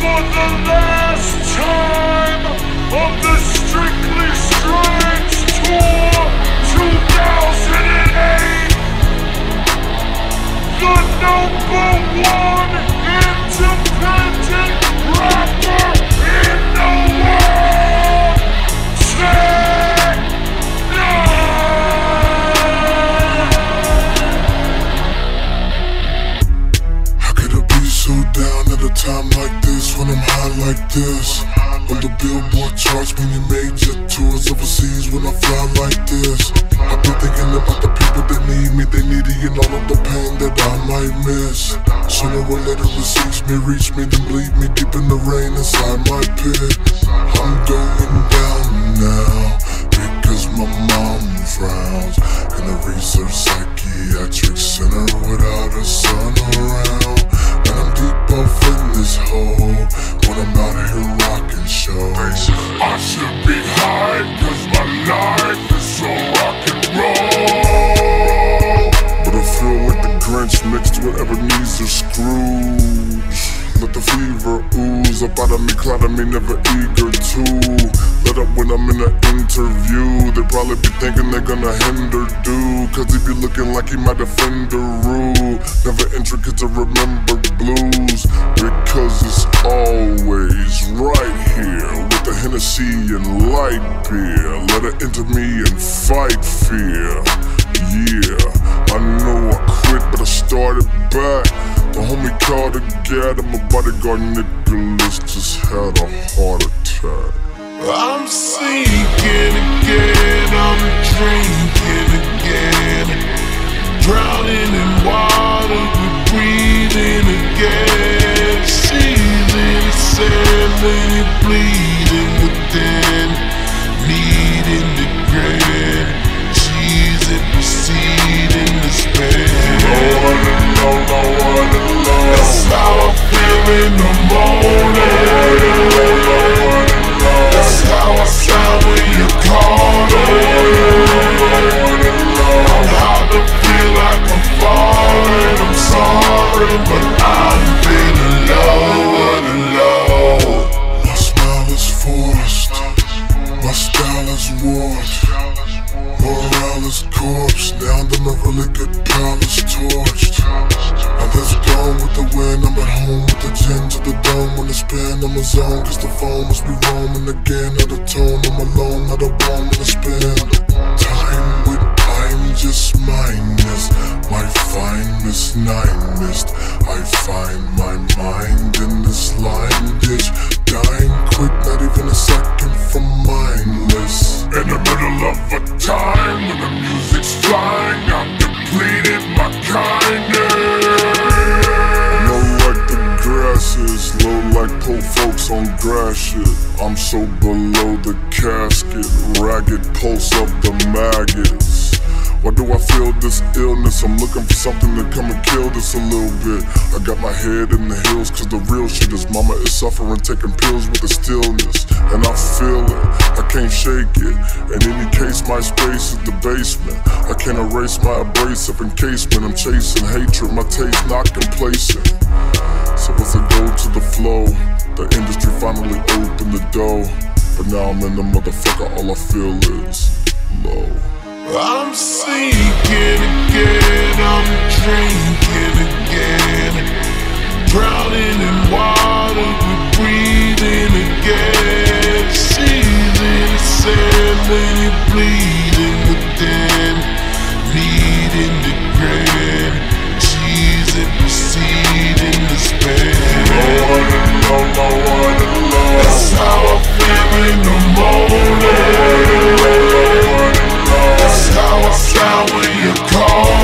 for the last time of the Strictly Strange Tour 2008, the #1 independent rapper in the world, Tech N9ne. How could I be so down at a time like this, when I'm high like this? On the Billboard charts, when you major tours overseas, when I fly like this. I've been thinking about the people that need me, they need it, and all of the pain that I might miss. Sooner or later it seeks me, reach me, then bleed me deep in the rain inside my pit. I'm going down now, because my mom frowns in a research psychiatric center without a son around. And I'm deep off in this hole when I'm out here rocking shows. I should be high, cause my life is so rock and roll. But I feel like the Grinch mixed with Ebenezer Scrooge. Let the fever ooze up out of me, cloud of me, never eager to let up when I'm in an interview. They probably be thinking they're gonna hinder dude, cause he be looking like he might offend the rule. Never intricate to remember blues, because it's always right here with the Hennessy and light beer. Let it enter me and fight fear. Yeah, I know I quit, but I started back. The homie called again, and my bodyguard Nicholas just had a heart attack. I'm sinking again, I'm drinking again, drowning in water, but breathing again. Seizing the sand when you're bleeding within, needing the grin, cheesing, proceeding to spin. That's how I feel in the morning. That's how I sound when you call it. I'm hard to feel like I'm falling. I'm sorry, but I'm feeling low. My smile is forced, my style is warped, morale is corpse. Now that my really good pal is torched. Others gone with the wind, I'm at home with the gin to the dome. When I spin, I'm a zone, cause the phone must be roaming again. Out of tone, I'm alone, not a bomb in a spin. Time with I'm just minus my finest nine missed. I find my mind in this line ditch, dying quick, not even a second from mindless. In the middle of a time when the music's flying, I've depleted my kindness. Low like the grass is, low like poor folks on grass shit. I'm so below the casket, ragged pulse of the maggots. Why do I feel this illness? I'm looking for something to come and kill this a little bit. I got my head in the hills, cause the real shit is mama is suffering, taking pills with the stillness. And I feel it, I can't shake it. In any case, my space is the basement. I can't erase my abrasive encasement. I'm chasing hatred, my taste not complacent. Supposed to go to the flow, the industry finally opened the door. But now I'm in the motherfucker, all I feel is low. I'm sinking again, I'm drinking again, drowning in water, but breathing again. Seizing the sand when you're bleeding within, needing the grin, cheesing, proceeding to spin. That's how I feel in the morning. That's how I sound when you call